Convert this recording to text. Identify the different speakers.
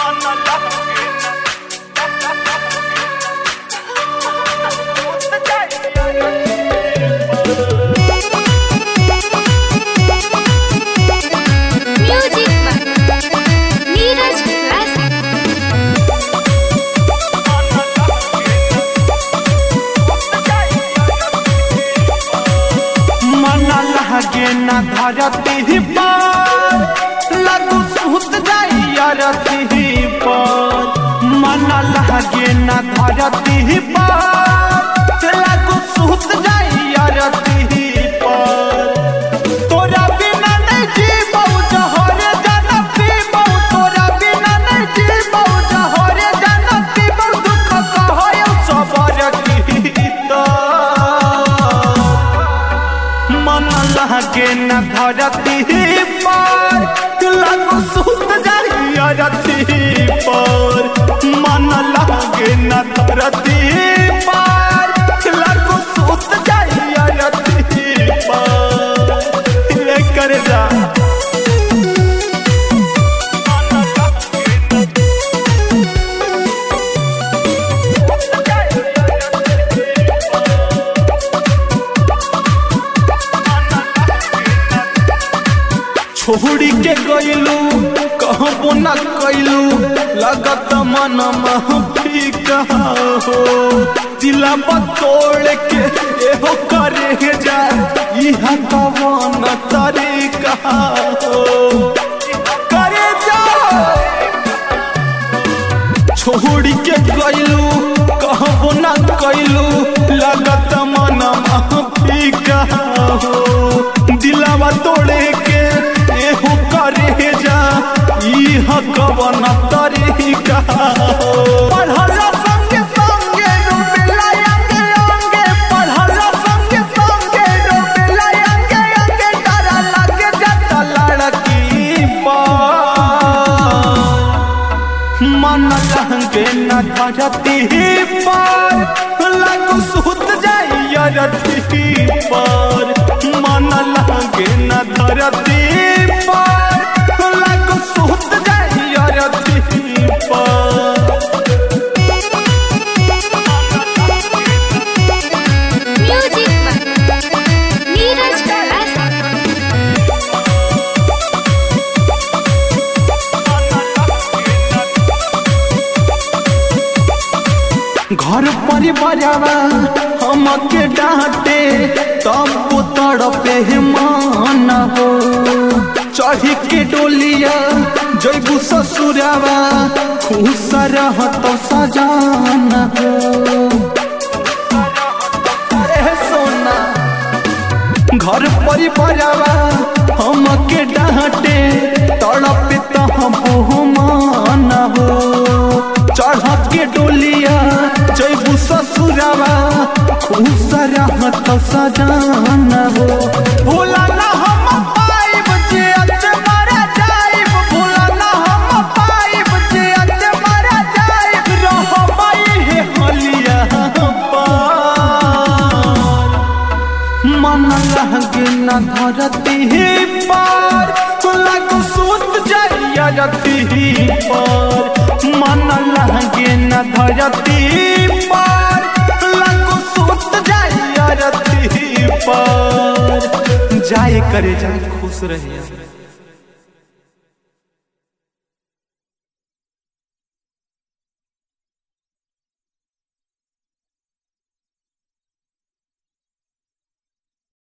Speaker 1: ना धरती पर लगू सुत जाइया रती पर मन लगे ना धरती पर लगू सुत जाइया रती पर तोरा बिना नहीं जीबौ जहर जनती बहु तोरा बिना नहीं जीबौ जहर जनती बहु दुख कहयो सबर की मन लगे न धरती पर लगू सुत जाइया रती पर मन लगे न धरती पर लगू सुत जाइया रती पर ले कर जा छोड़ी के गइलू कहबो न कइलू लगत मन फीका हो दिला तोड़ के एहो करे जा इहा कवन तरीका हो करे जा छोड़ी के गइलू कहबो न कइलू लगत मन फीका हो दिलावा तोड़े के एहो करे जा इहा कवन तरीका पढ़ला संगे संगे रोबेला अंगे अंगे पढ़ला संगे संगे रोबेला अंगे अंगे डरा लगे जाता लड़की पर मन लगे न धरती पर लगू सुत जाइया रती पर मन लगे न धरती पर लगू सुत जाइया रती पर घर परिवारवा हमके डांटे तब तड़पे मान हो चढ़ी के डोलिया जैबू ससुरावा खुश रहत सजान हो सोना घर परिवारवा हमके डांटे तड़पे तब मान हो चढ़ के डोलिया जैबू ससुरावा खुश रहत सजान हो भूला ना हम पाइब जे अते मारा जाइब भूला ना हम पाइब जे अते मारा जाइब रहबई हे हलिया पर मन लगे न धरती पर लगू सुत जाइया रती पर मन लगे न धरती पर लगू सुत जाइया रती पर जाए करे जाए खुश रहिए।